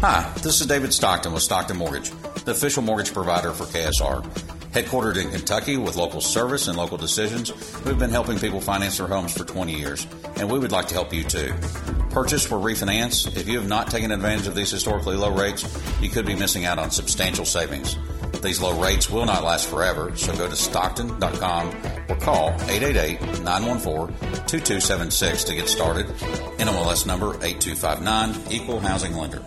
Hi, this is David Stockton with Stockton Mortgage, the official mortgage provider for KSR. Headquartered in Kentucky with local service and local decisions, we've been helping people finance their homes for 20 years, and we would like to help you too. Purchase or refinance, if you have not taken advantage of these historically low rates, you could be missing out on substantial savings. These low rates will not last forever, so go to Stockton.com or call 888-914-2276 to get started. NMLS number 8259, Equal Housing Lender.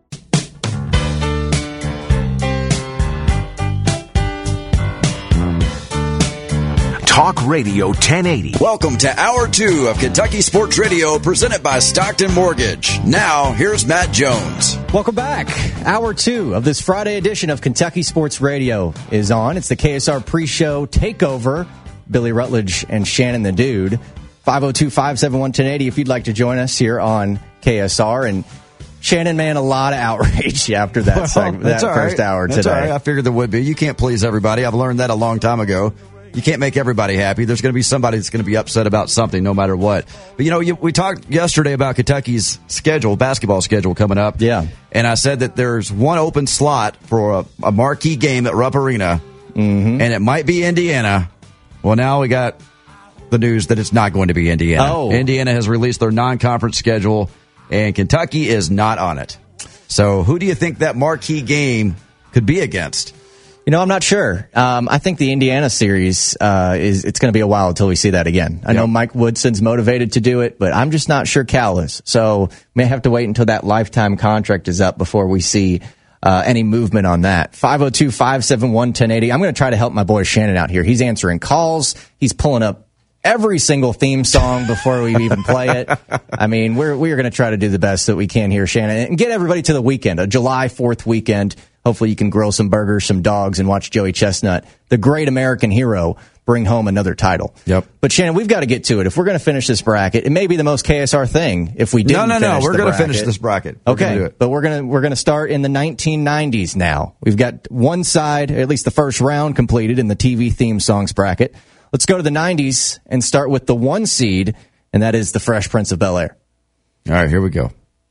Talk Radio 1080. Welcome to Hour 2 of Kentucky Sports Radio, presented by Stockton Mortgage. Now, here's Matt Jones. Welcome back. Hour 2 of this Friday edition of Kentucky Sports Radio is on. It's the KSR pre-show takeover. Billy Rutledge and Shannon the Dude. 502-571-1080 if you'd like to join us here on KSR. And Shannon, man, a lot of outrage after that segment, that first hour today. That's all right. I figured there would be. You can't please everybody. I've learned that a long time ago. You can't make everybody happy. There's going to be somebody that's going to be upset about something no matter what. But, we talked yesterday about Kentucky's schedule, basketball schedule coming up. Yeah. And I said that there's one open slot for a marquee game at Rupp Arena, and it might be Indiana. Well, now we got the news that it's not going to be Indiana. Oh. Indiana has released their non-conference schedule, and Kentucky is not on it. So who do you think that marquee game could be against? I'm not sure. I think the Indiana series it's going to be a while until we see that again. I know Mike Woodson's motivated to do it, but I'm just not sure Cal is. So may have to wait until that lifetime contract is up before we see any movement on that. 502-571-1080. I'm going to try to help my boy Shannon out here. He's answering calls. He's pulling up every single theme song before we even play it. I mean, we're going to try to do the best that we can here, Shannon, and get everybody to the weekend, a July 4th weekend. Hopefully you can grill some burgers, some dogs, and watch Joey Chestnut, the great American hero, bring home another title. Yep. But, Shannon, we've got to get to it. If we're going to finish this bracket, it may be the most KSR thing if we didn't finish No. We're going to finish this bracket. Okay, but we're going to start in the 1990s now. We've got one side, at least the first round, completed in the TV theme songs bracket. Let's go to the 90s and start with the 1 seed, and that is the Fresh Prince of Bel-Air. All right, here we go.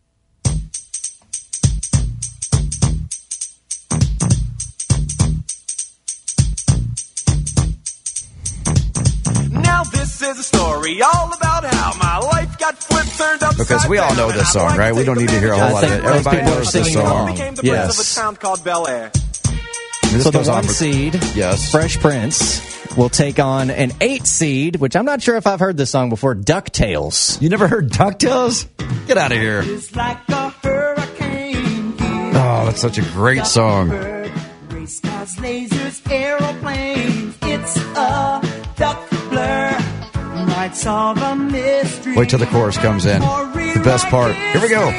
This is a story all about how my life got flipped, turned upside down. Okay, so we all know this song, right? We don't need to hear a whole lot of it. Everybody knows this song. Became the prince of a town called Bel-Air. So the 1 seed, yes, Fresh Prince, will take on an 8 seed, which I'm not sure if I've heard this song before, DuckTales. You never heard DuckTales? Get out of here. It's like a hurricane. Oh, that's such a great song. Race cars, lasers, aeroplanes. It's a duck blur. Nights of a mystery. Wait till the chorus comes in. The best part. Here we go.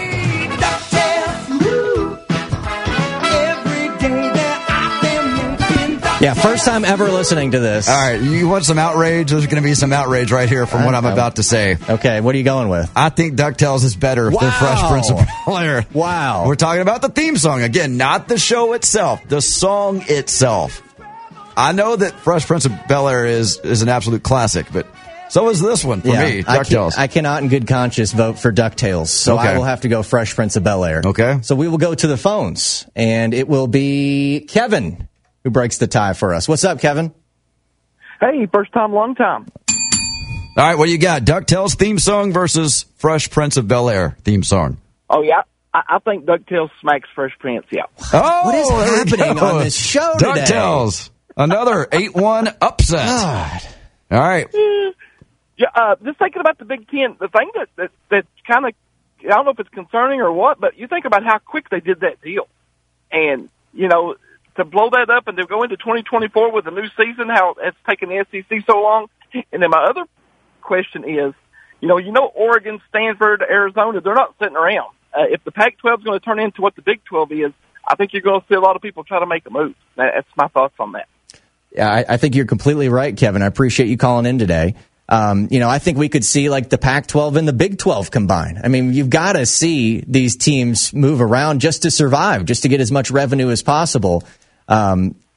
Yeah, first time ever listening to this. All right, you want some outrage? There's going to be some outrage right here from what I'm about to say. Okay, what are you going with? I think DuckTales is better if they're Fresh Prince of Bel-Air. Wow. We're talking about the theme song. Again, not the show itself, the song itself. I know that Fresh Prince of Bel-Air is an absolute classic, but so is this one for me, DuckTales. I cannot in good conscience vote for DuckTales, so I will have to go Fresh Prince of Bel-Air. Okay. So we will go to the phones, and it will be Kevin who breaks the tie for us. What's up, Kevin? Hey, first time, long time. All right, what you got? DuckTales theme song versus Fresh Prince of Bel-Air theme song. Oh, yeah. I think DuckTales smacks Fresh Prince, yeah. Oh, what is happening on this show today? DuckTales. Another 8-1 upset. God. All right. Yeah, just thinking about the Big Ten, the thing that kind of, I don't know if it's concerning or what, but you think about how quick they did that deal. And, to blow that up and to go into 2024 with a new season, how it's taken the SEC so long. And then my other question is, Oregon, Stanford, Arizona, they're not sitting around. If the Pac-12 is going to turn into what the Big 12 is, I think you're going to see a lot of people try to make a move. That's my thoughts on that. Yeah, I think you're completely right, Kevin. I appreciate you calling in today. I think we could see like the Pac-12 and the Big 12 combine. I mean, you've got to see these teams move around just to survive, just to get as much revenue as possible.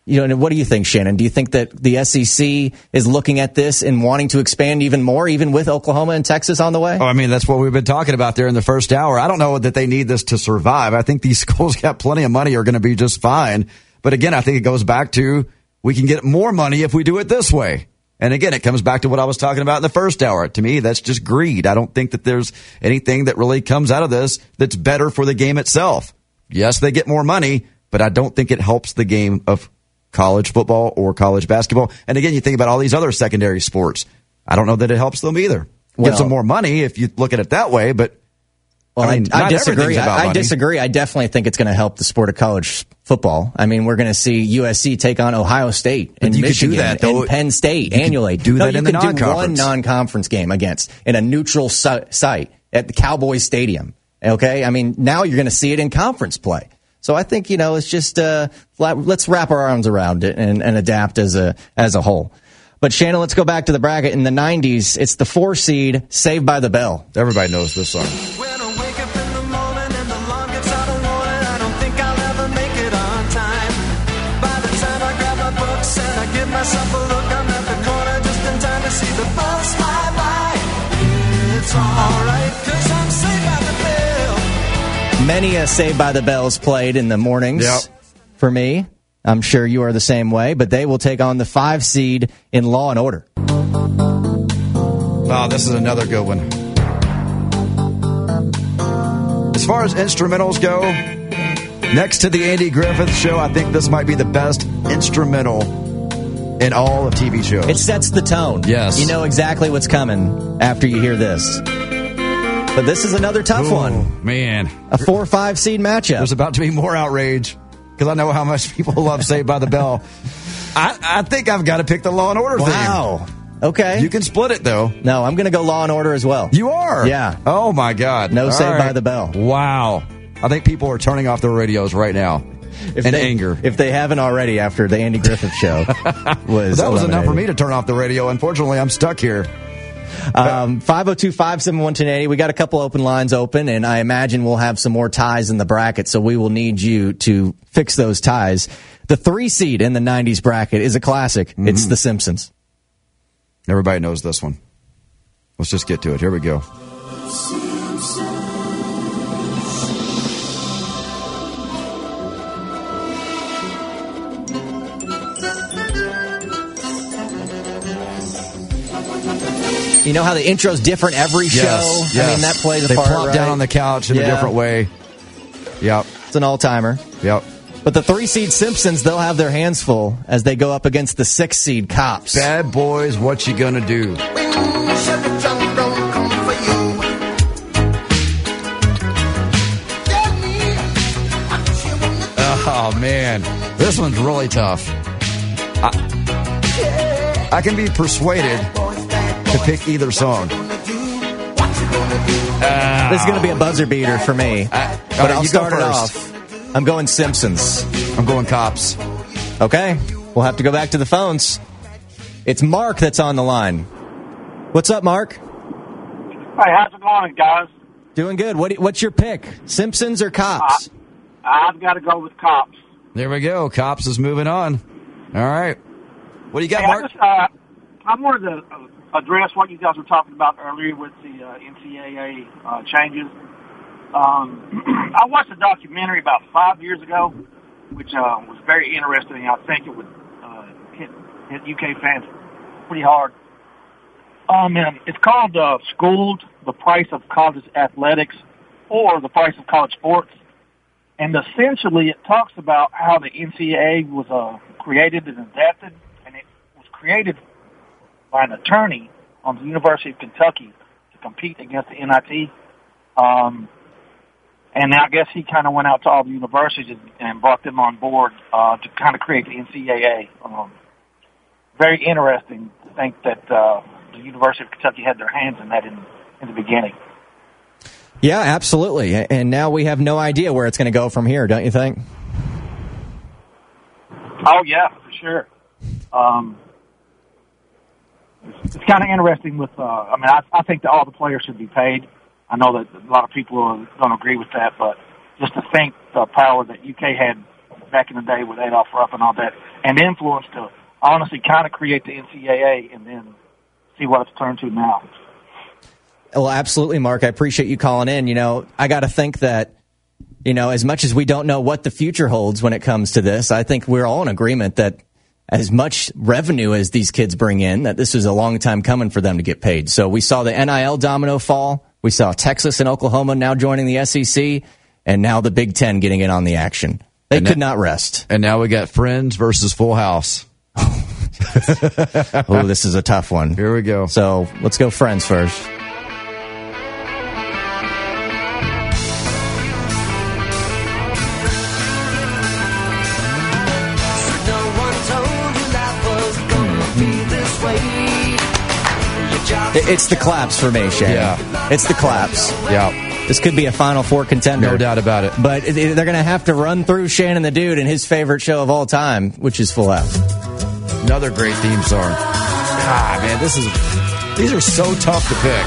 What do you think, Shannon? Do you think that the SEC is looking at this and wanting to expand even more, even with Oklahoma and Texas on the way? Oh, I mean, that's what we've been talking about there in the first hour. I don't know that they need this to survive. I think these schools got plenty of money, are going to be just fine. But again, I think it goes back to we can get more money if we do it this way. And again, it comes back to what I was talking about in the first hour. To me, that's just greed. I don't think that there's anything that really comes out of this that's better for the game itself. Yes, they get more money, but I don't think it helps the game of college football or college basketball. And again, you think about all these other secondary sports. I don't know that it helps them either. Gives them more money if you look at it that way, but I disagree. I disagree. I definitely think it's going to help the sport of college football. I mean, we're going to see USC take on Ohio State and Michigan and Penn State annually. Do that in the non-conference. You can do one non-conference game in a neutral site at the Cowboys Stadium. Okay? I mean, now you're going to see it in conference play. So I think, it's just let's wrap our arms around it and adapt as a whole. But Shannon, let's go back to the bracket. In the 90s, it's the 4 seed, Saved by the Bell. Everybody knows this song. When I wake up in the morning and the alarm gets out of warning, I don't think I'll ever make it on time. By the time I grab my books and I give myself a look, I'm at the corner just in time to see the bus fly by. It's alright, 'cause I'm saved by the bell. Many a Saved by the Bells played in the mornings for me. I'm sure you are the same way, but they will take on the 5 seed in Law and Order. Wow, this is another good one. As far as instrumentals go, next to the Andy Griffith Show, I think this might be the best instrumental in all of TV shows. It sets the tone. Yes. You know exactly what's coming after you hear this. But this is another tough one. Man. A 4-5 seed matchup. There's about to be more outrage because I know how much people love Saved by the Bell. I think I've got to pick the Law and Order theme. Wow. Okay. You can split it, though. No, I'm going to go Law and Order as well. You are? Yeah. Oh, my God. No Saved by the Bell. Wow. I think people are turning off their radios right now in anger. If they haven't already after the Andy Griffith Show was that was enough for me to turn off the radio. Unfortunately, I'm stuck here. 502-571-1080. We got a couple open lines open, and I imagine we'll have some more ties in the bracket, so we will need you to fix those ties. The 3 seed in the 90s bracket is a classic. Mm-hmm. It's The Simpsons. Everybody knows this one. Let's just get to it. Here we go. You know how the intro's different every show? Yes. I mean, that plays a part, They plop down on the couch in a different way. Yep. It's an all-timer. Yep. But the 3 seed Simpsons, they'll have their hands full as they go up against the 6 seed Cops. Bad boys, what you gonna do? Oh, man. This one's really tough. I can be persuaded to pick either song. This is going to be a buzzer beater for me. But I'll start it off. I'm going Simpsons. I'm going Cops. Okay. We'll have to go back to the phones. It's Mark that's on the line. What's up, Mark? Hey, how's it going, guys? Doing good. What's your pick? Simpsons or Cops? I've got to go with Cops. There we go. Cops is moving on. All right. What do you got, Mark? I wanted to address what you guys were talking about earlier with the NCAA changes. I watched a documentary about 5 years ago, which was very interesting. I think it would hit UK fans pretty hard. And it's called Schooled, The Price of College Athletics, or The Price of College Sports. And essentially it talks about how the NCAA was created and adapted, and it was created by an attorney on the University of Kentucky to compete against the NIT. And I guess he kind of went out to all the universities and brought them on board to kind of create the NCAA. Very interesting to think that the University of Kentucky had their hands in that in the beginning. Yeah, absolutely. And now we have no idea where it's going to go from here, don't you think? Oh, yeah, for sure. It's kind of interesting with, I think that all the players should be paid. I know that a lot of people are going to agree with that, but just to think the power that UK had back in the day with Adolph Rupp and all that, and influence to honestly kind of create the NCAA and then see what it's turned to now. Well, absolutely, Mark. I appreciate you calling in. I got to think that, as much as we don't know what the future holds when it comes to this, I think we're all in agreement that as much revenue as these kids bring in, that this is a long time coming for them to get paid. So we saw the NIL domino fall. We saw Texas and Oklahoma now joining the SEC, and now the Big Ten getting in on the action. They could not rest. And now we got Friends versus Full House. Oh, this is a tough one. Here we go. So let's go Friends first. It's the claps for me, Shannon. Yeah. It's the claps. Yeah. This could be a Final Four contender. No doubt about it. But they're going to have to run through Shannon the Dude and his favorite show of all time, which is Full House. Another great theme song. God, man, these are so tough to pick.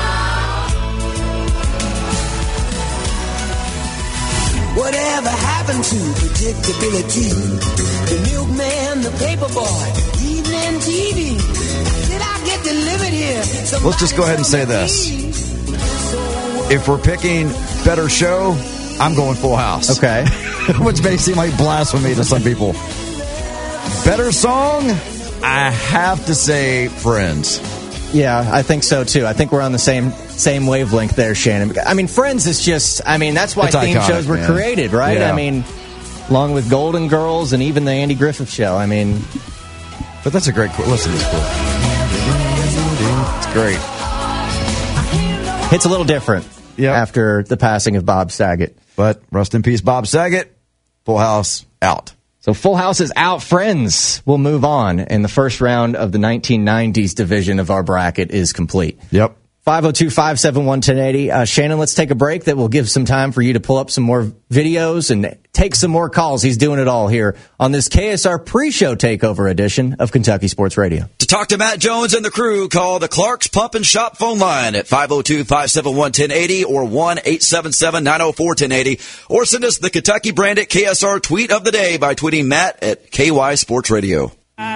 Whatever happened to predictability? The milkman, the paperboy, evening TV. Did I get delivered here? Let's just go ahead and say this. If we're picking better show, I'm going Full House. Okay. Which may seem like blasphemy to some people. Better song, I have to say Friends. Yeah, I think so too. I think we're on the same wavelength there, Shannon. I mean, Friends is just, that's why it's theme iconic, shows were created, right? Yeah. Along with Golden Girls and even the Andy Griffith Show. But that's a great quote. Listen to this quote. It's great. It's a little different after the passing of Bob Saget. But rest in peace, Bob Saget. Full House out. So Full House is out. Friends will move on, and the first round of the 1990s division of our bracket is complete. Yep. 502-571-1080. Shannon, let's take a break. That will give some time for you to pull up some more videos and take some more calls. He's doing it all here on this KSR pre-show takeover edition of Kentucky Sports Radio. To talk to Matt Jones and the crew, call the Clark's Pump and Shop phone line at 502-571-1080 or 1-877-904-1080, or send us the Kentucky branded KSR tweet of the day by tweeting Matt at KY Sports Radio.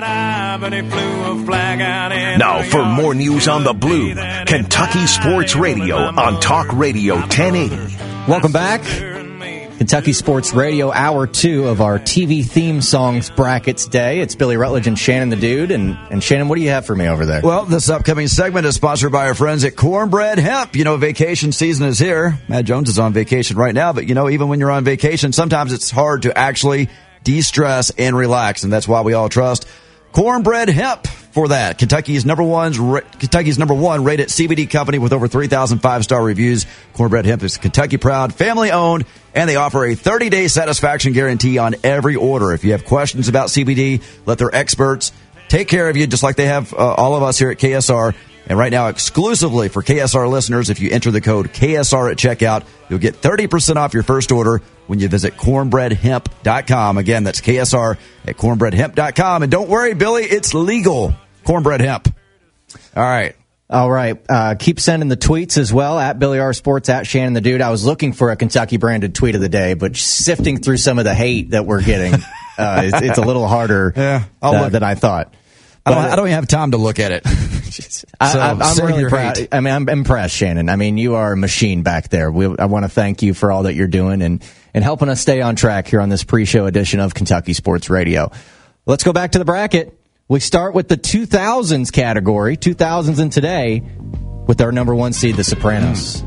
Now for more news on the Blue, Kentucky Sports Radio on Talk Radio 1080. Welcome back. Kentucky Sports Radio, Hour 2 of our TV theme songs brackets day. It's Billy Rutledge and Shannon the Dude. And Shannon, what do you have for me over there? Well, this upcoming segment is sponsored by our friends at Cornbread Hemp. Vacation season is here. Matt Jones is on vacation right now, but even when you're on vacation, sometimes it's hard to actually de-stress and relax, and that's why we all trust Cornbread Hemp for that. Kentucky's number one rated CBD company with over 3,000 five-star reviews. Cornbread Hemp is Kentucky proud, family owned, and they offer a 30-day satisfaction guarantee on every order. If you have questions about CBD, let their experts take care of you, just like they have all of us here at KSR. And right now, exclusively for KSR listeners, if you enter the code KSR at checkout, you'll get 30% off your first order when you visit cornbreadhemp.com. Again, that's KSR at cornbreadhemp.com. And don't worry, Billy, it's legal. Cornbread Hemp. All right. Keep sending the tweets as well, at Billy R Sports, at Shannon the Dude. I was looking for a Kentucky branded tweet of the day, but sifting through some of the hate that we're getting, it's a little harder than I thought. I don't even have time to look at it. I'm really proud. I'm impressed, Shannon. You are a machine back there. I want to thank you for all that you're doing and helping us stay on track here on this pre-show edition of Kentucky Sports Radio. Let's go back to the bracket. We start with the 2000s category, 2000s and today, with our number one seed, The Sopranos.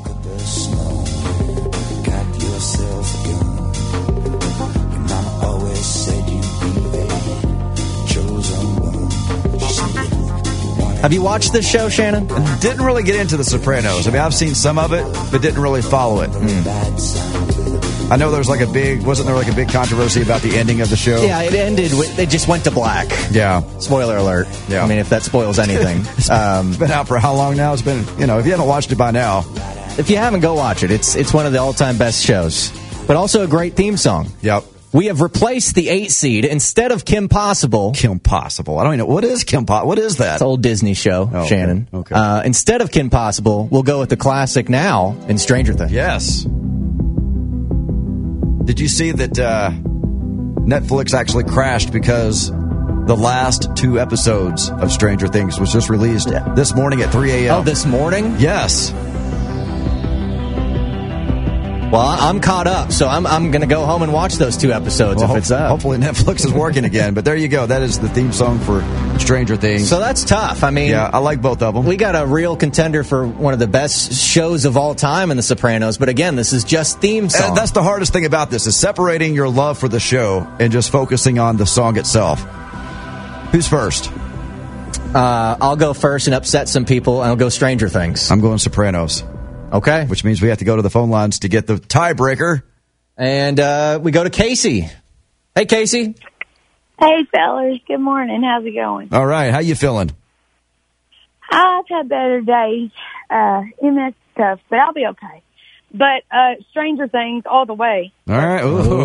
Have you watched this show, Shannon? Didn't really get into The Sopranos. I've seen some of it, but didn't really follow it. I know there's wasn't there a big controversy about the ending of the show? Yeah, it ended they just went to black. Yeah. Spoiler alert. Yeah. If that spoils anything. It's been out for how long now? It's been, if you haven't watched it by now. If you haven't, go watch it. It's one of the all-time best shows. But also a great theme song. Yep. We have replaced the 8 seed instead of Kim Possible. Kim Possible. I don't even know. What is Kim Possible? What is that? It's an old Disney show, Shannon. Okay. Instead of Kim Possible, we'll go with the classic now in Stranger Things. Yes. Did you see that Netflix actually crashed because the last 2 episodes of Stranger Things was just released this morning at 3 a.m. Oh, this morning? Yes. Well, I'm caught up, so I'm going to go home and watch those 2 episodes if it's up. Hopefully Netflix is working again. But there you go. That is the theme song for Stranger Things. So that's tough. I mean, yeah, I like both of them. We got a real contender for one of the best shows of all time in The Sopranos. But again, this is just theme song. And that's the hardest thing about this, is separating your love for the show and just focusing on the song itself. Who's first? I'll go first and upset some people, and I'll go Stranger Things. I'm going Sopranos. Okay. Which means we have to go to the phone lines to get the tiebreaker. And we go to Casey. Hey, Casey. Hey, fellas. Good morning. How's it going? All right. How you feeling? I've had better days. MS stuff, but I'll be okay. But Stranger Things all the way. All right.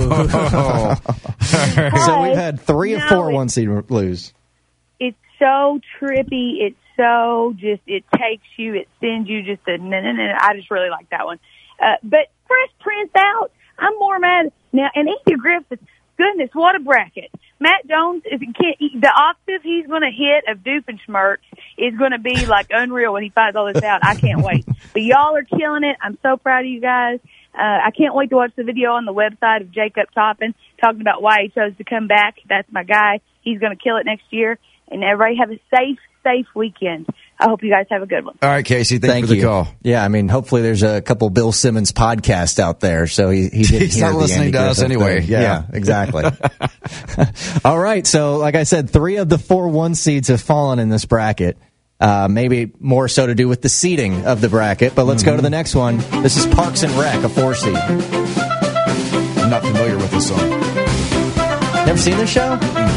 So we've had 3 of 4 one-seed lose. It's so trippy. It's so just, it takes you, it sends you just a, I just really like that one. But Fresh Prince out, I'm more mad now. And Andy Griffith, goodness, what a bracket. Matt Jones, the octave he's going to hit of Doofenshmirtz is going to be like unreal when he finds all this out. I can't wait. But y'all are killing it. I'm so proud of you guys. I can't wait to watch the video on the website of Jacob Toppin talking about why he chose to come back. That's my guy. He's going to kill it next year. And everybody have a safe weekend. I hope you guys have a good one. All right, Casey, thank you for the call. Yeah, I mean, hopefully there's a couple Bill Simmons podcasts out there, so he didn't He's hear not listening to us anyway. Yeah, exactly. All right, so like I said, 3 of the 4 one-seeds have fallen in this bracket. Maybe more so to do with the seeding of the bracket, but let's go to the next one. This is Parks and Rec, a 4-seed. I'm not familiar with this song. Never seen this show?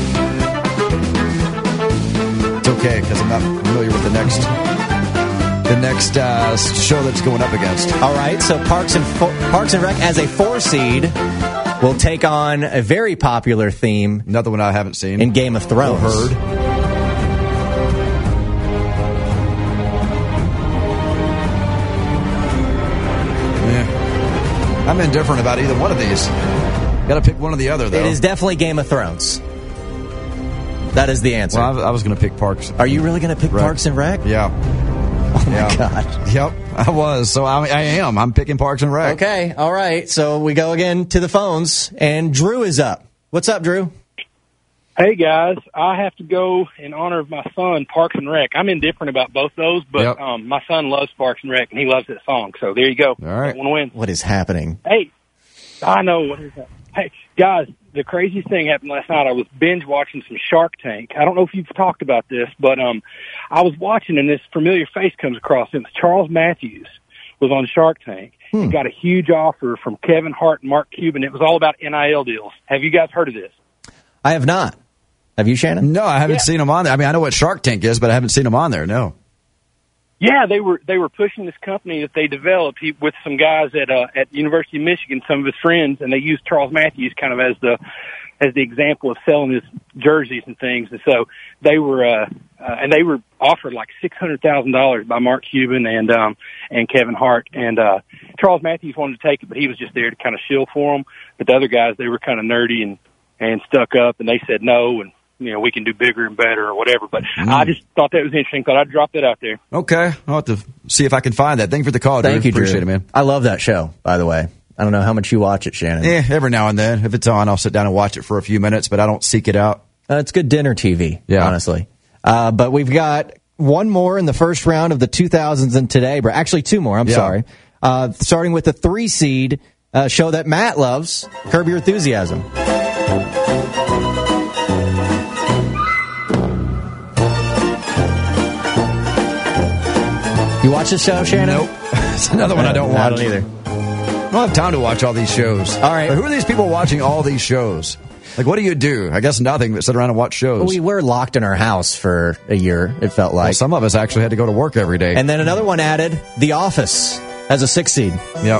It's okay, because I'm not familiar with the next show that's going up against. All right, so Parks and Rec as a 4-seed will take on a very popular theme. Another one I haven't seen. In Game of Thrones. Or heard. Yeah. I'm indifferent about either one of these. Got to pick one or the other, though. It is definitely Game of Thrones. That is the answer. Well, I was going to pick Parks. Are you really going to pick Parks and Rec? Yeah. Oh, my God. Yep, I was. So I am. I'm picking Parks and Rec. Okay, all right. So we go again to the phones, and Drew is up. What's up, Drew? Hey, guys. I have to go in honor of my son, Parks and Rec. I'm indifferent about both those, but my son loves Parks and Rec, and he loves that song. So there you go. All right. One win. What is happening? Hey, I know what is that. Hey, guys, the craziest thing happened last night. I was binge watching some Shark Tank. I don't know if you've talked about this, but I was watching and this familiar face comes across. It was Charles Matthews was on Shark Tank. He got a huge offer from Kevin Hart and Mark Cuban. It was all about NIL deals. Have you guys heard of this? I have not. Have you, Shannon? No, I haven't seen him on there. I mean, I know what Shark Tank is, but I haven't seen him on there, no. Yeah, they were pushing this company that they developed with some guys at University of Michigan, some of his friends, and they used Charles Matthews kind of as the example of selling his jerseys and things. And so they were offered like $600,000 by Mark Cuban and Kevin Hart, and Charles Matthews wanted to take it, but he was just there to kind of shill for them. But the other guys, they were kind of nerdy and stuck up, and they said no, and we can do bigger and better or whatever. But I just thought that was interesting. Thought I'd drop that out there. Okay. I'll have to see if I can find that. Thank you for the call, Drew. Thank you, Drew. Appreciate it, man. I love that show, by the way. I don't know how much you watch it, Shannon. Yeah, every now and then. If it's on, I'll sit down and watch it for a few minutes, but I don't seek it out. It's good dinner TV, honestly. But we've got one more in the first round of the 2000s and today. Actually, 2 more. I'm sorry. Starting with the 3-seed show that Matt loves, Curb Your Enthusiasm. You watch the show, Shannon? Nope. It's another one I don't watch. I don't either. I don't have time to watch all these shows. All right. Who are these people watching all these shows? Like, what do you do? I guess nothing but sit around and watch shows. Well, we were locked in our house for a year, it felt like. Well, some of us actually had to go to work every day. And then another one added, The Office, as a 6-seed. Yep.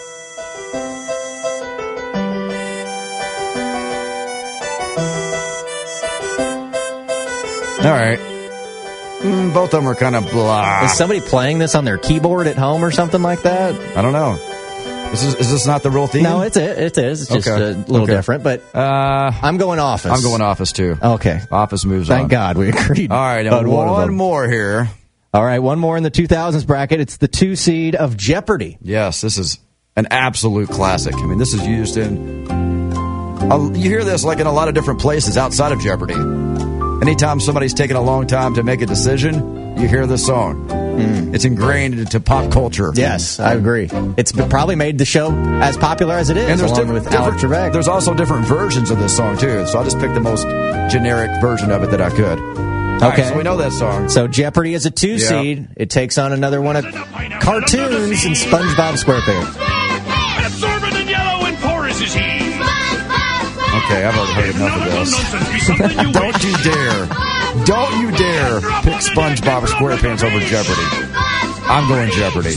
All right. Both of them are kind of blah. Is somebody playing this on their keyboard at home or something like that? I don't know. Is this not the real theme? No, it is. It's just a little different, but I'm going Office. I'm going Office, too. Okay. Office moves on. Thank God we agreed. All right, now one more here. All right, one more in the 2000s bracket. It's the 2 seed of Jeopardy. Yes, this is an absolute classic. I mean, this is used in... you hear this like in a lot of different places outside of Jeopardy. Anytime somebody's taking a long time to make a decision, you hear this song. It's ingrained into pop culture. Yes, I agree. It's probably made the show as popular as it is, and there's along with Alex Trebek. There's also different versions of this song, too. So I just picked the most generic version of it that I could. All right, so we know that song. So Jeopardy is a 2 seed. It takes on another one of cartoons and SpongeBob SquarePants. Absorbent and yellow and porous is he. Okay, I've already heard enough of this. Don't you dare pick SpongeBob SquarePants over Jeopardy. I'm going Jeopardy.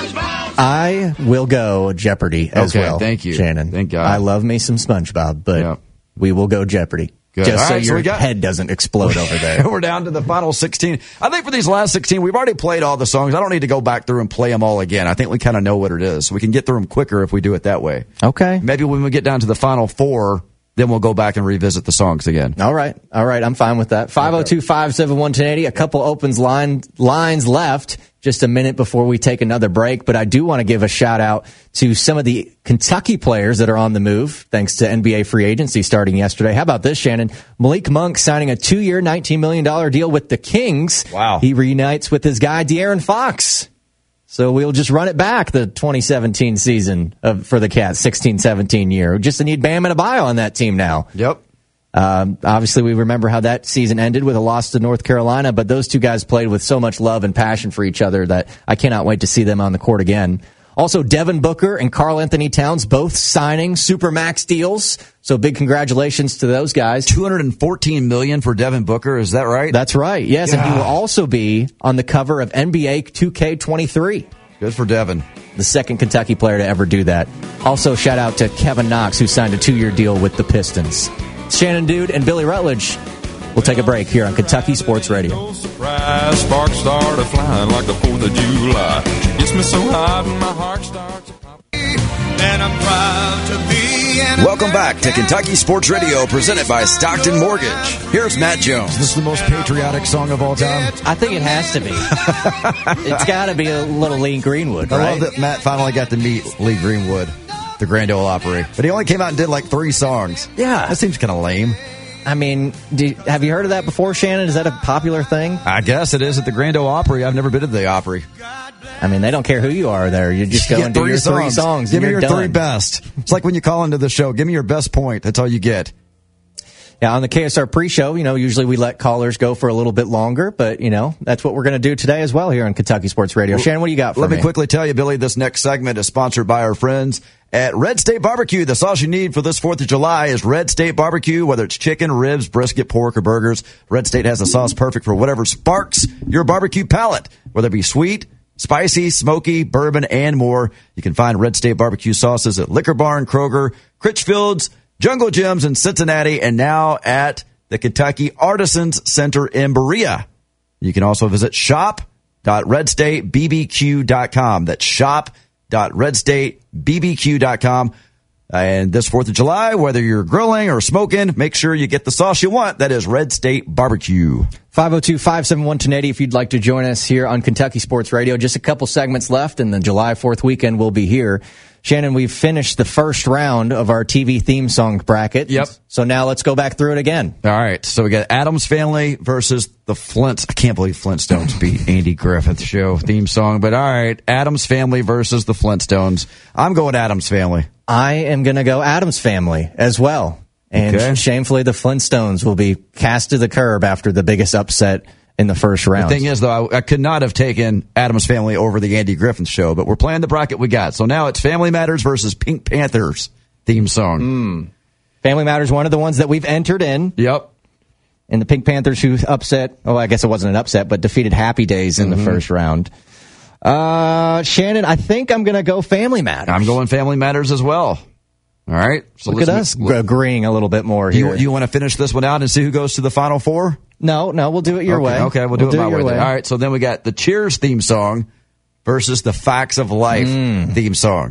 I will go Jeopardy as well. Thank you, Shannon. Thank God. I love me some SpongeBob, but we will go Jeopardy. Good. Just All so right, your head doesn't explode over there. We're down to the final 16. I think for these last 16, we've already played all the songs. I don't need to go back through and play them all again. I think we kind of know what it is. We can get through them quicker if we do it that way. Okay. Maybe when we get down to the final 4, then we'll go back and revisit the songs again. All right. I'm fine with that. 502-571-1080. A couple opens lines left. Just a minute before we take another break. But I do want to give a shout out to some of the Kentucky players that are on the move, thanks to NBA free agency starting yesterday. How about this, Shannon? Malik Monk signing a 2-year, $19 million deal with the Kings. Wow. He reunites with his guy, De'Aaron Fox. So we'll just run it back the 2017 season for the Cats, 16-17 year. We just need Bam Adebayo on that team now. Yep. Obviously, we remember how that season ended with a loss to North Carolina, but those two guys played with so much love and passion for each other that I cannot wait to see them on the court again. Also, Devin Booker and Karl Anthony Towns both signing Supermax deals. So big congratulations to those guys. $214 million for Devin Booker, is that right? That's right, yes. Yeah. And he will also be on the cover of NBA 2K23. Good for Devin. The second Kentucky player to ever do that. Also, shout out to Kevin Knox, who signed a 2-year deal with the Pistons. Shannon Dude and Billy Rutledge. We'll take a break here on Kentucky Sports Radio. No surprise, sparks started flying like the 4th of July. Gets me so hot and my heart starts to pop. And I'm proud to be Welcome back to Kentucky Sports Radio, presented by Stockton Mortgage. Here's Matt Jones. Is this the most patriotic song of all time? I think it has to be. It's got to be a little Lee Greenwood, right? I love that Matt finally got to meet Lee Greenwood, the Grand Ole Opry. But he only came out and did like 3 songs. Yeah. That seems kind of lame. I mean, have you heard of that before, Shannon? Is that a popular thing? I guess it is at the Grand Ole Opry. I've never been to the Opry. I mean, they don't care who you are there. You just go and do your 3 songs. Give me your done. 3 best. It's like when you call into the show. Give me your best point. That's all you get. Yeah, on the KSR pre-show, usually we let callers go for a little bit longer, but, that's what we're going to do today as well here on Kentucky Sports Radio. Shannon, what do you got for me? Let me quickly tell you, Billy, this next segment is sponsored by our friends at Red State Barbecue. The sauce you need for this 4th of July is Red State Barbecue. Whether it's chicken, ribs, brisket, pork, or burgers, Red State has a sauce perfect for whatever sparks your barbecue palate. Whether it be sweet, spicy, smoky, bourbon, and more. You can find Red State Barbecue sauces at Liquor Barn, Kroger, Critchfield's, Jungle Gyms in Cincinnati, and now at the Kentucky Artisans Center in Berea. You can also visit shop.redstatebbq.com. That's shop.redstatebbq.com. And this 4th of July, whether you're grilling or smoking, make sure you get the sauce you want. That is Red State Barbecue. 502-571-1080 if you'd like to join us here on Kentucky Sports Radio. Just a couple segments left, and the July 4th weekend will be here. Shannon, we've finished the first round of our TV theme song bracket. Yep. So now let's go back through it again. All right. So we got Addams Family versus the Flints. I can't believe Flintstones beat Andy Griffith show theme song. But all right, Addams Family versus the Flintstones. I'm going Addams Family. I am going to go Addams Family as well. And shamefully, the Flintstones will be cast to the curb after the biggest upset in the first round. The thing is, though, I could not have taken Addams Family over the Andy Griffith show, but we're playing the bracket we got. So now it's Family Matters versus Pink Panthers theme song. Family Matters, one of the ones that we've entered in. Yep. And the Pink Panthers who I guess it wasn't an upset, but defeated Happy Days in the first round. Shannon, I think I'm going to go Family Matters. I'm going Family Matters as well. All right. So look at us agreeing a little bit more here. You want to finish this one out and see who goes to the Final 4? No, we'll do it your way. Okay, we'll do it my way. All right, so then we got the Cheers theme song versus the Facts of Life theme song.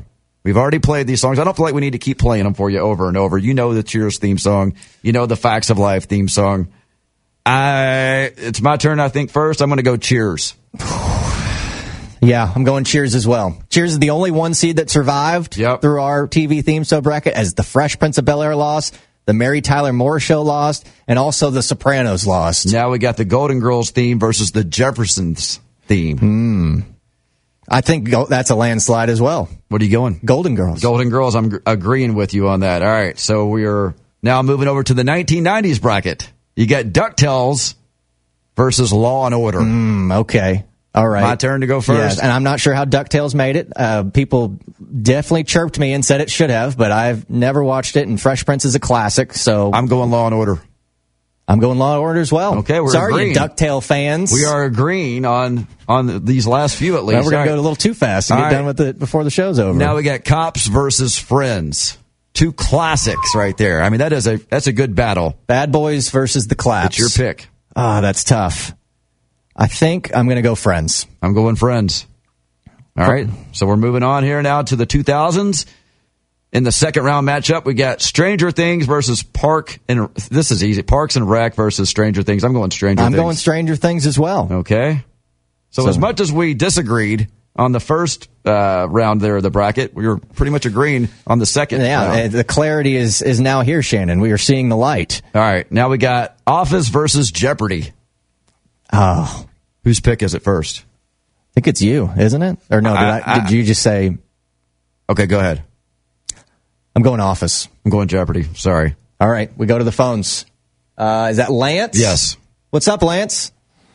We've already played these songs. I don't feel like we need to keep playing them for you over and over. You know the Cheers theme song. You know the Facts of Life theme song. It's my turn, I think, first. I'm going to go Cheers. Yeah, I'm going Cheers as well. Cheers is the only one seed that survived through our TV theme song bracket, as the Fresh Prince of Bel-Air lost, the Mary Tyler Moore Show lost, and also the Sopranos lost. Now we got the Golden Girls theme versus the Jeffersons theme. I think that's a landslide as well. What are you going? Golden Girls. Golden Girls, I'm agreeing with you on that. All right, so we're now moving over to the 1990s bracket. You got DuckTales versus Law and Order. Okay. All right. My turn to go first. Yes, and I'm not sure how DuckTales made it. People definitely chirped me and said it should have, but I've never watched it, and Fresh Prince is a classic, so... I'm going Law and Order. I'm going Law and Order as well. Okay, we're Sorry, agreeing. you DuckTale fans. We are agreeing on these last few, at least. Well, we're going to go a little too fast and get done with it before the show's over. Now we got Cops versus Friends. Two classics right there. I mean, that's a good battle. Bad Boys versus the Claps. It's your pick. That's tough. I think I'm going to go Friends. I'm going Friends. All right, so we're moving on here now to the 2000s. In the second round matchup, we got Stranger Things versus this is easy. Parks and Rec versus Stranger Things. I'm going Stranger Things. I'm going Stranger Things as well. Okay. So as much as we disagreed on the first round there of the bracket, we were pretty much agreeing on the second round. The clarity is now here, Shannon. We are seeing the light. All right, now we got Office versus Jeopardy. Oh. Whose pick is it first? I think it's you, isn't it? Or no, did you just say... Okay, go ahead. I'm going Office. I'm going Jeopardy. Sorry. All right, we go to the phones. Is that Lance? Yes. What's up, Lance?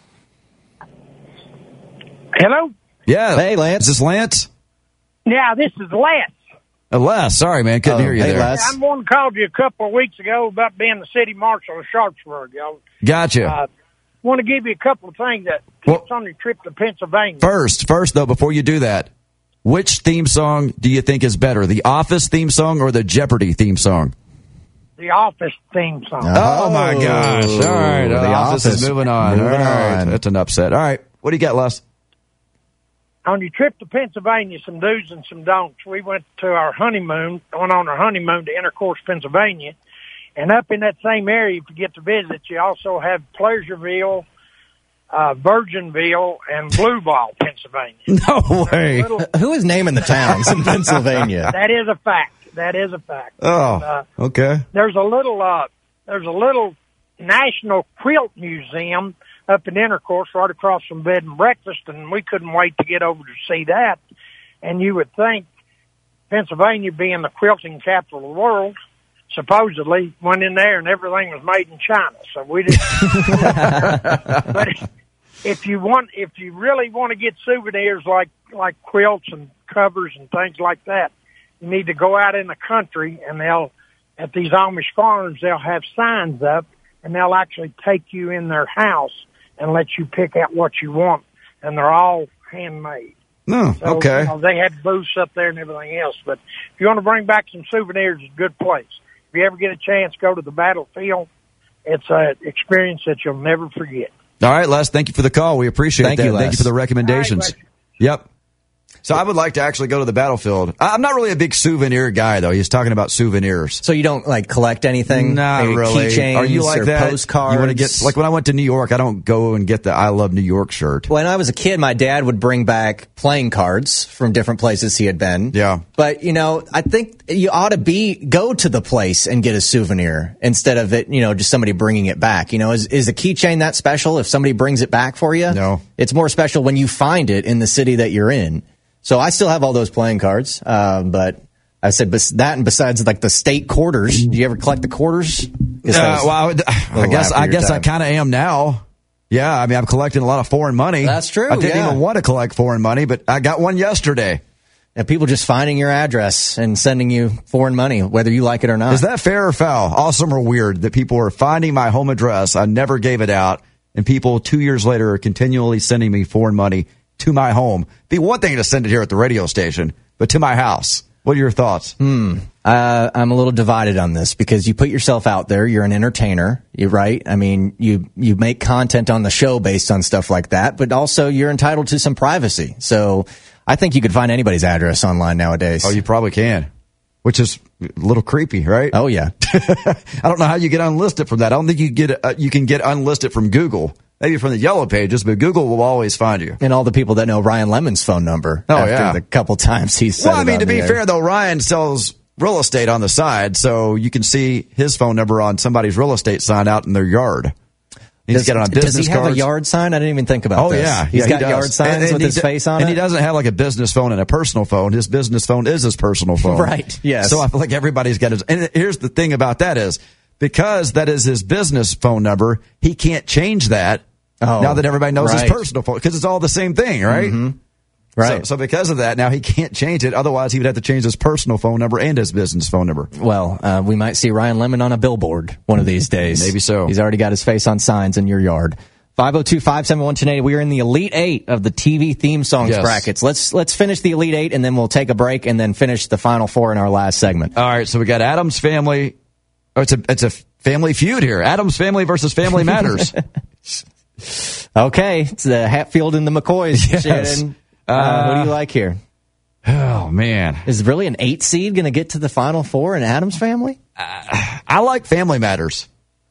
Hello? Yeah. Hey, Lance. Is this Lance? Yeah, this is Les. Les. Sorry, man. Couldn't hear you there. Les. I'm one called you a couple of weeks ago about being the city marshal of Sharpsburg, y'all. Gotcha. Want to give you a couple of things that tips on your trip to Pennsylvania. First, though, before you do that, which theme song do you think is better, the Office theme song or the Jeopardy theme song? The Office theme song. Oh my gosh. All right. The Office is moving on. All right. That's an upset. All right. What do you got, Les? On your trip to Pennsylvania, some do's and some don'ts. We went on our honeymoon to Intercourse, Pennsylvania. And up in that same area, if you get to visit, you also have Pleasureville, Virginville, and Blue Ball, Pennsylvania. No way. Who is naming the towns in Pennsylvania? That is a fact. Oh, okay. There's a little National Quilt Museum up in Intercourse right across from Bed and Breakfast, and we couldn't wait to get over to see that. And you would think Pennsylvania, being the quilting capital of the world, supposedly went in there and everything was made in China. So we didn't. But if you really want to get souvenirs like quilts and covers and things like that, you need to go out in the country, and at these Amish farms, they'll have signs up, and they'll actually take you in their house and let you pick out what you want, and they're all handmade. No, So, okay. They had booths up there and everything else. But if you want to bring back some souvenirs, it's a good place. If you ever get a chance, go to the battlefield. It's an experience that you'll never forget. All right, Les, thank you for the call. We appreciate that. You, Les. Thank you for the recommendations. Yep. So I would like to actually go to the battlefield. I'm not really a big souvenir guy, though. He's talking about souvenirs. So you don't collect anything? Not Maybe really. Keychains Are you like or that? postcards? You want to get when I went to New York, I don't go and get the I Love New York shirt. When I was a kid, my dad would bring back playing cards from different places he had been. Yeah. But I think you ought to go to the place and get a souvenir instead of it, just somebody bringing it back. Is a keychain that special if somebody brings it back for you? No. It's more special when you find it in the city that you're in. So I still have all those playing cards, but I said that, and besides the state quarters, do you ever collect the quarters? I guess I kind of am now. Yeah, I mean, I'm collecting a lot of foreign money. That's true. I didn't even want to collect foreign money, but I got one yesterday. And people just finding your address and sending you foreign money, whether you like it or not. Is that fair or foul? Awesome or weird that people are finding my home address? I never gave it out, and people 2 years later are continually sending me foreign money to my home. Be one thing to send it here at the radio station, but to my house. What are your thoughts? I'm a little divided on this because you put yourself out there. You're an entertainer, right? I mean, you make content on the show based on stuff like that, but also you're entitled to some privacy. So I think you could find anybody's address online nowadays. Oh, you probably can, which is a little creepy, right? Oh, yeah. I don't know how you get unlisted from that. I don't think you can get unlisted from Google. Maybe from the Yellow Pages, but Google will always find you. And all the people that know Ryan Lemon's phone number. Oh, after yeah. the couple times he's said Well, I it mean, on to the be air. fair, though, Ryan sells real estate on the side, so you can see his phone number on somebody's real estate sign out in their yard. He's got it on business Does he have cards. a yard sign? I didn't even think about this. Yeah. He's Yeah, got he does. yard signs with his face on it? And he doesn't have like a business phone and a personal phone. His business phone is his personal phone. Right, yes. So I feel like everybody's got his... And here's the thing about that is, because that is his business phone number, he can't change that now that everybody knows his personal phone, because it's all the same thing, right? Mm-hmm. Right. So because of that, now he can't change it. Otherwise, he would have to change his personal phone number and his business phone number. Well, we might see Ryan Lemon on a billboard one of these days. Maybe so. He's already got his face on signs in your yard. 502-571-1080. We are in the Elite Eight of the TV theme songs brackets. Let's finish the Elite Eight, and then we'll take a break, and then finish the Final Four in our last segment. All right, so we got Adam's Family. Oh, it's a family feud here. Adam's Family versus Family Matters. Okay, it's the Hatfield and the McCoys. Yes. Shannon. What do you like here? Oh, man. Is really an 8 seed going to get to the Final Four in Adam's Family? I like Family Matters.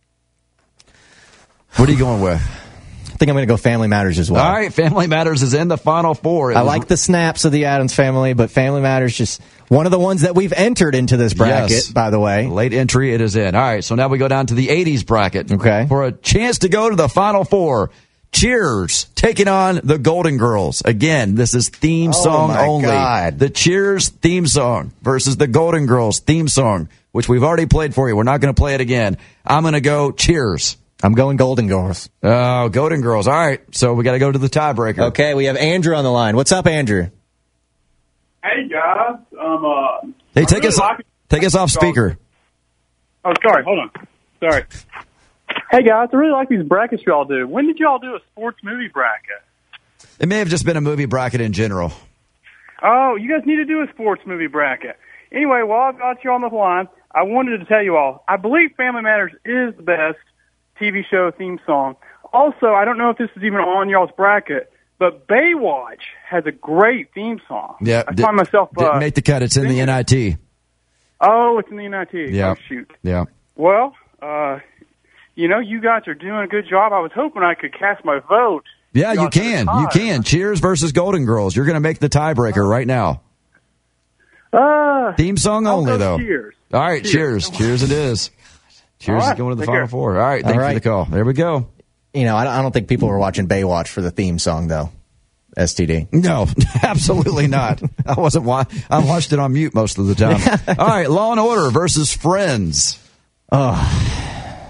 What are you going with? I think I'm going to go Family Matters as well. All right, Family Matters is in the Final Four. I like the snaps of the Addams Family, but Family Matters just one of the ones that we've entered into this bracket, by the way. Late entry, it is in. All right, so now we go down to the 80s bracket. Okay. For a chance to go to the Final Four. Cheers, taking on the Golden Girls. Again, this is theme song only. God. The Cheers theme song versus the Golden Girls theme song, which we've already played for you. We're not going to play it again. I'm going to go Cheers. I'm going Golden Girls. Oh, Golden Girls. All right, so we got to go to the tiebreaker. Okay, we have Andrew on the line. What's up, Andrew? Hey guys, Hey, take us off speaker. Oh, sorry. Hold on. Sorry. Hey guys, I really like these brackets y'all do. When did y'all do a sports movie bracket? It may have just been a movie bracket in general. Oh, you guys need to do a sports movie bracket. Anyway, while I've got you on the line, I wanted to tell you all, I believe Family Matters is the best TV show theme song. Also, I don't know if this is even on y'all's bracket, but Baywatch has a great theme song. Yeah, I find myself... didn't make the cut. It's in the NIT. Oh, it's in the NIT. Yeah. Oh, shoot. Yeah. Well, you guys are doing a good job. I was hoping I could cast my vote. Yeah, you can. You can. Cheers versus Golden Girls. You're going to make the tiebreaker right now. Theme song only, though. Cheers. All right, cheers. Cheers it is. Cheers is going to the Final Four. All right, thanks for the call. There we go. You know, I don't think people were watching Baywatch for the theme song, though. STD. No, absolutely not. I watched it on mute most of the time. All right, Law and Order versus Friends. I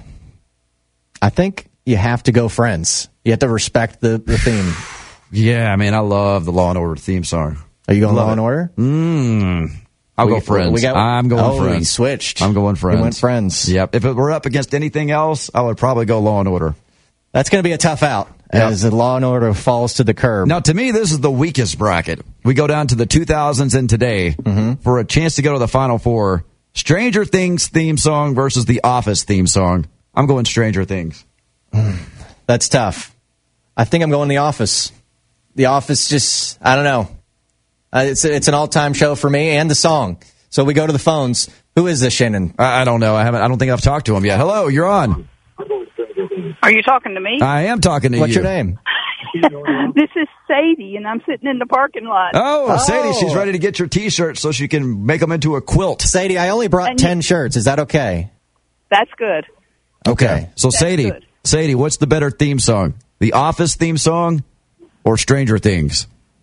think you have to go Friends. You have to respect the theme. Yeah, man, I love the Law and Order theme song. Are you going Law and Order? I'll go Friends. I'm going Friends. We switched. I'm going Friends. We went Friends. Yep. If it were up against anything else, I would probably go Law and Order. That's going to be a tough out as the Law and Order falls to the curb. Now, to me, this is the weakest bracket. We go down to the 2000s and today for a chance to go to the Final Four. Stranger Things theme song versus The Office theme song. I'm going Stranger Things. That's tough. I think I'm going The Office. The Office just, I don't know. It's an all-time show for me and the song. So we go to the phones. Who is this, Shannon? I don't know. I don't think I've talked to him yet. Hello, you're on. Are you talking to me? I am talking to you. What's your name? This is Sadie, and I'm sitting in the parking lot. Oh, Sadie, she's ready to get your T-shirt so she can make them into a quilt. Sadie, I only brought 10 shirts. Is that okay? That's good. Okay. So, Sadie, what's the better theme song? The Office theme song or Stranger Things?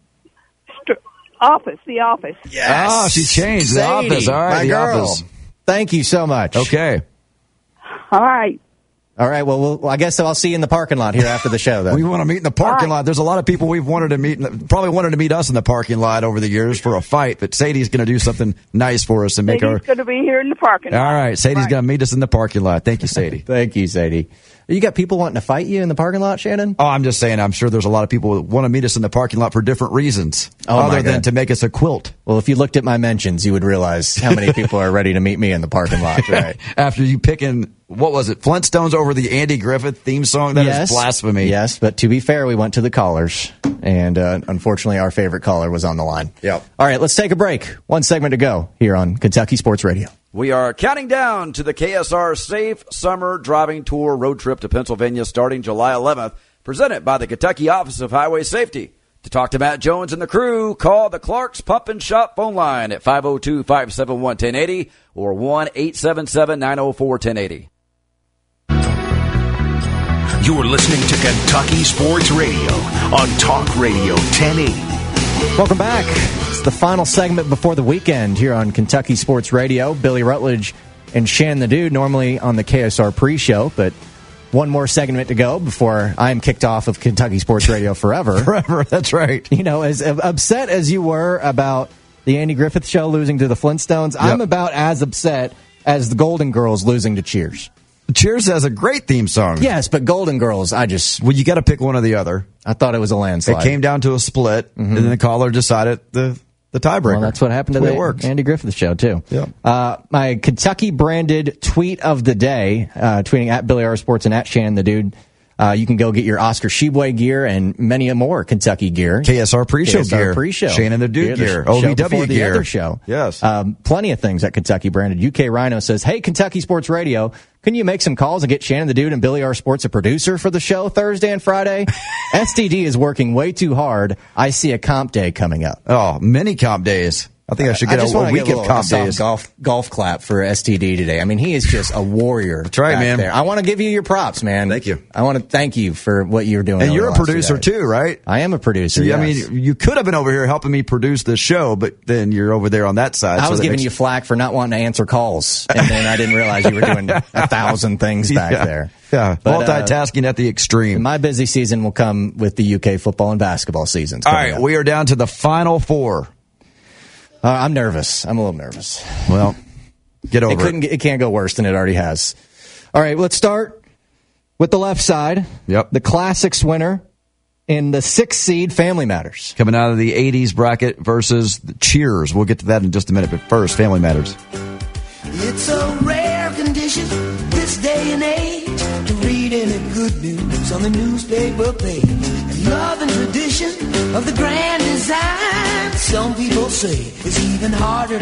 Office, The Office. Yes. Oh, she changed. Sadie, The Office. All right, my The girl. Office. Thank you so much. Okay. All right. All right, well, I guess I'll see you in the parking lot here after the show, then. We want to meet in the parking lot. There's a lot of people we've wanted to meet, probably wanted to meet us in the parking lot over the years for a fight, but Sadie's going to do something nice for us and make Sadie's going to be here in the parking lot. All right, Sadie's going to meet us in the parking lot. Thank you, Sadie. Thank you, Sadie. You got people wanting to fight you in the parking lot, Shannon? Oh, I'm just saying, I'm sure there's a lot of people that want to meet us in the parking lot for different reasons, other than to make us a quilt. Well, if you looked at my mentions, you would realize how many people are ready to meet me in the parking lot. Right? After you picking, what was it, Flintstones over the Andy Griffith theme song? That is blasphemy. Yes, but to be fair, we went to the callers, And unfortunately, our favorite caller was on the line. Yep. All right, let's take a break. One segment to go here on Kentucky Sports Radio. We are counting down to the KSR Safe Summer Driving Tour road trip to Pennsylvania starting July 11th, presented by the Kentucky Office of Highway Safety. To talk to Matt Jones and the crew, call the Clark's Pump and Shop phone line at 502-571-1080 or 1-877-904-1080. You're listening to Kentucky Sports Radio on Talk Radio 1080. Welcome back. It's the final segment before the weekend here on Kentucky Sports Radio. Billy Rutledge and Shannon the Dude, normally on the KSR pre-show, but one more segment to go before I'm kicked off of Kentucky Sports Radio forever. Forever, that's right. You know, as upset as you were about the Andy Griffith Show losing to the Flintstones, yep. I'm about as upset as the Golden Girls losing to Cheers. Cheers has a great theme song. Yes, but Golden Girls, well, you got to pick one or the other. I thought it was a landslide. It came down to a split, and then the caller decided the tiebreaker. Well, that's what happened to the Andy Griffith Show, too. Yeah. My Kentucky-branded tweet of the day, tweeting at Billy R. Sports and at Shannon the Dude. You can go get your Oscar Sheboy gear and many more Kentucky gear. KSR pre-show gear. Pre-show. Shannon the Dude gear. OVW gear. The other show. Yes. Plenty of things at Kentucky branded. UK Rhino says, hey, Kentucky Sports Radio, can you make some calls and get Shannon the Dude and Billy R. Sports a producer for the show Thursday and Friday? STD is working way too hard. I see a comp day coming up. Oh, many comp days. I think I should get a week of comp days. Golf clap for STD today. I mean, he is just a warrior. That's right, man. There. I want to give you your props, man. Thank you. I want to thank you for what you're doing. And you're a producer too, right? I am a producer. Yeah, yes. I mean, you could have been over here helping me produce this show, but then you're over there on that side. I was giving you flack for not wanting to answer calls, and then I didn't realize you were doing 1,000 things back there. Yeah, but, multitasking at the extreme. My busy season will come with the UK football and basketball seasons. All right, we are down to the Final Four. I'm nervous. I'm a little nervous. Well, get over it. It can't go worse than it already has. All right, let's start with the left side. Yep. The Classics winner in the 6th seed, Family Matters. Coming out of the 80s bracket versus the Cheers. We'll get to that in just a minute, but first, Family Matters. It's a rare condition this day and age to read any good news on the newspaper page. And love and tradition of the grand design, some people say it's even harder to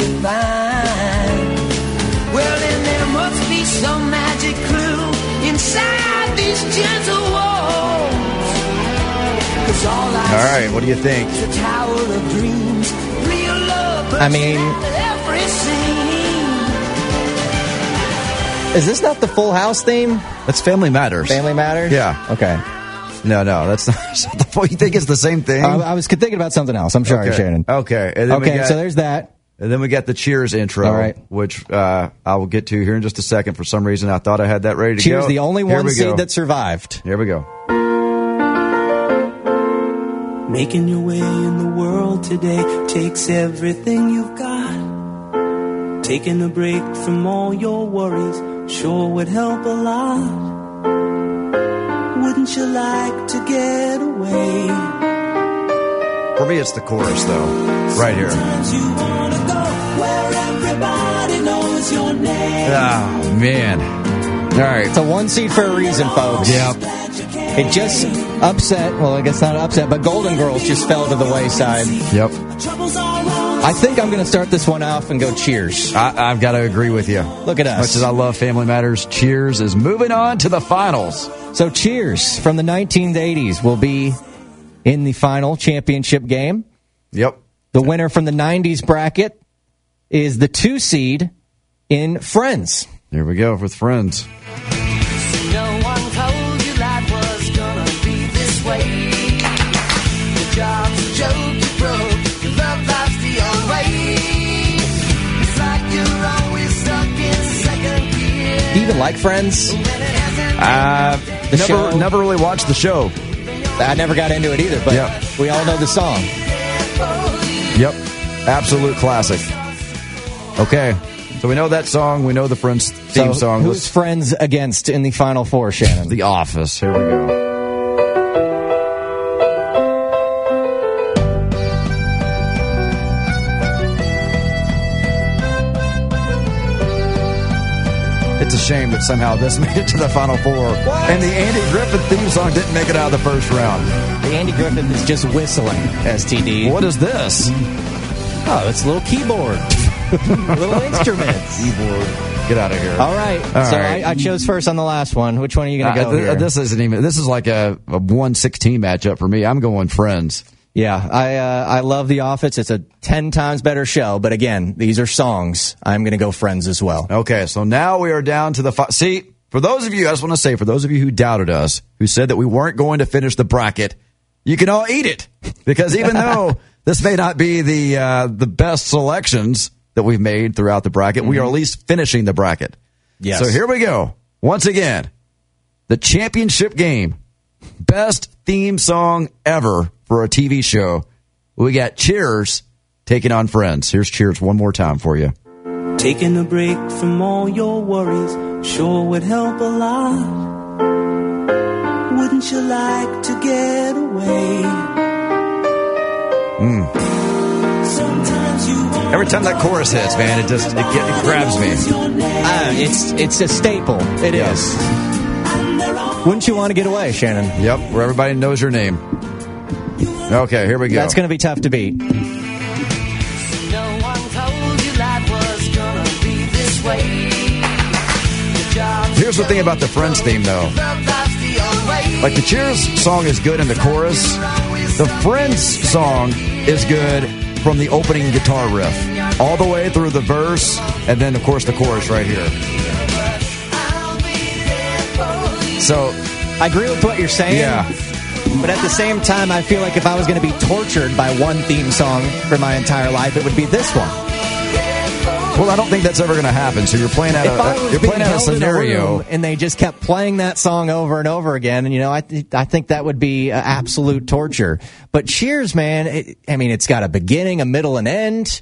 find. Well, then there must be some magic clue inside these gentle walls. 'Cause all right, what do you think? Is a tower of dreams, real love, but every scene. Is this not the Full House theme? That's Family Matters. Family Matters? Yeah. Okay. No, that's not the point. You think it's the same thing? I was thinking about something else. I'm sorry, Shannon. Okay. And then so there's that. And then we got the Cheers intro, which I will get to here in just a second. For some reason, I thought I had that ready to Cheers, go. the only one seed that survived. Here we go. Making your way in the world today takes everything you've got. Taking a break from all your worries sure would help a lot. Wouldn't you like to get away? For me, it's the chorus, though, right here. Sometimes you wanna go where everybody knows your name. Oh, man. All right. It's a 1 seed for a reason, folks. Yep. It just upset, well, I guess not upset, but Golden Girls just fell to the wayside. Yep. I think I'm going to start this one off and go Cheers. I've got to agree with you. Look at us. Much as I love Family Matters, Cheers is moving on to the finals. So Cheers from the 1980s will be in the final championship game. Yep. The winner from the 90s bracket is the 2 seed in Friends. Here we go with Friends. No one told you life was gonna be this way. Your job's a joke you broke, your love life's the old way. It's like you're always stuck in second gear. Do you even like Friends? Never really watched the show. I never got into it either, but we all know the song. Yep. Absolute classic. Okay. So we know that song. We know the Friends theme song. Who's Friends against in the Final Four, Shannon? The Office. Here we go. It's a shame that somehow this made it to the Final Four. What? And the Andy Griffith theme song didn't make it out of the first round. The Andy Griffith is just whistling, STD. What is this? Oh, it's a little keyboard. Little instruments. Keyboard. Get out of here. All right. I chose first on the last one. Which one are you going to go here? This isn't even. This is like a 1-16 matchup for me. I'm going Friends. Yeah, I love The Office. It's a 10 times better show. But again, these are songs. I'm going to go Friends as well. Okay, so now we are down to the see. For those of you, I just want to say, for those of you who doubted us, who said that we weren't going to finish the bracket, you can all eat it, because even though this may not be the best selections that we've made throughout the bracket, we are at least finishing the bracket. Yes. So here we go. Once again, the championship game, best theme song ever for a TV show. We got Cheers taking on Friends. Here's Cheers one more time for you. Taking a break from all your worries sure would help a lot. Wouldn't you like to get away? Sometimes you Every time that chorus hits, man, it grabs me. It's a staple. It is. Wouldn't you want to get away, Shannon? Yep, where everybody knows your name. Okay, here we go. That's going to be tough to beat. No one told you life was gonna be this way. Here's the thing about the Friends theme, though. Like, the Cheers song is good in the chorus. The Friends song is good from the opening guitar riff all the way through the verse, and then, of course, the chorus right here. So, I agree with what you're saying. Yeah. But at the same time, I feel like if I was going to be tortured by one theme song for my entire life, it would be this one. Well, I don't think that's ever going to happen. So you're playing out a scenario, and they just kept playing that song over and over again. And I think that would be absolute torture. But Cheers, man, it's got a beginning, a middle, and end.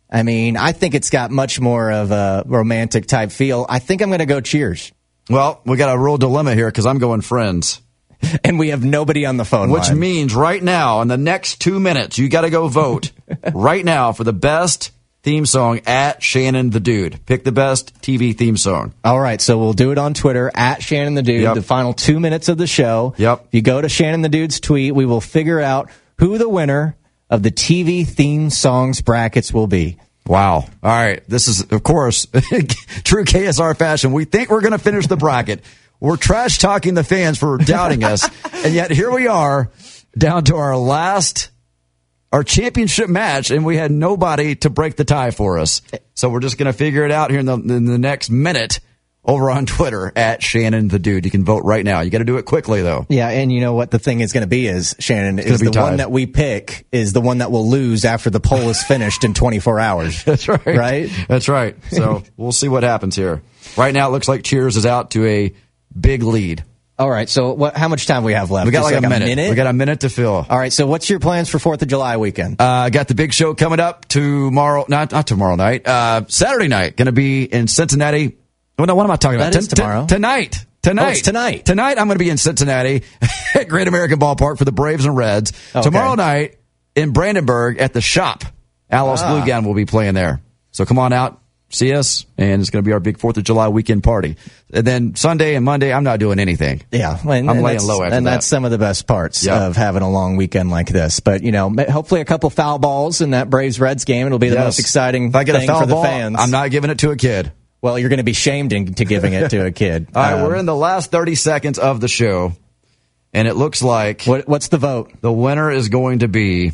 I think it's got much more of a romantic type feel. I think I'm going to go Cheers. Well, we got a real dilemma here because I'm going Friends. And we have nobody on the phone Which line. means right now, in the next 2 minutes, you got to go vote right now for the best theme song at Shannon the Dude. Pick the best TV theme song. All right, so we'll do it on Twitter at Shannon the Dude. The final 2 minutes of the show. Yep. If you go to Shannon the Dude's tweet, we will figure out who the winner of the TV theme songs brackets will be. Wow. All right. This is, of course, true KSR fashion. We think we're going to finish the bracket. We're trash talking the fans for doubting us. And yet here we are down to our championship match, and we had nobody to break the tie for us. So we're just going to figure it out here in the next minute over on Twitter at Shannon the Dude. You can vote right now. You got to do it quickly, though. Yeah, and you know what the thing is going to be is, Shannon, is the one that we pick is the one that will lose after the poll is finished in 24 hours. That's right. Right? That's right. So we'll see what happens here. Right now, it looks like Cheers is out to a big lead. All right, so how much time we have left? We got like a minute. We got a minute to fill. All right, so what's your plans for 4th of July weekend? Got the big show coming up tomorrow, not tomorrow night, Saturday night. Going to be in Cincinnati. Well, no, what am I talking about? That is tomorrow. Tonight. Oh, it's tonight. Tonight, I'm going to be in Cincinnati at Great American Ballpark for the Braves and Reds. Okay. Tomorrow night in Brandenburg at the Shop. Alice Blue Gown will be playing there. So come on out. See us, and it's going to be our big 4th of July weekend party. And then Sunday and Monday, I'm not doing anything. Yeah. I'm laying low after that. And that's some of the best parts of having a long weekend like this. But, hopefully a couple foul balls in that Braves-Reds game. It'll be the most exciting if I get thing a foul for the ball, fans. I'm not giving it to a kid. Well, you're going to be shamed into giving it to a kid. All right, we're in the last 30 seconds of the show, and it looks like... What's the vote? The winner is going to be...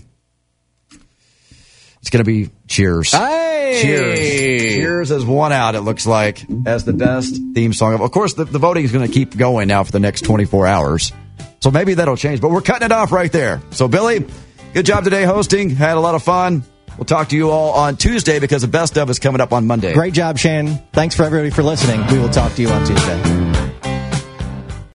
It's going to be Cheers. Hey! Cheers has won out, it looks like, as the best theme song. Of course, the voting is going to keep going now for the next 24 hours. So maybe that'll change, but we're cutting it off right there. So, Billy, good job today hosting. Had a lot of fun. We'll talk to you all on Tuesday because the best of is coming up on Monday. Great job, Shannon. Thanks for everybody for listening. We will talk to you on Tuesday.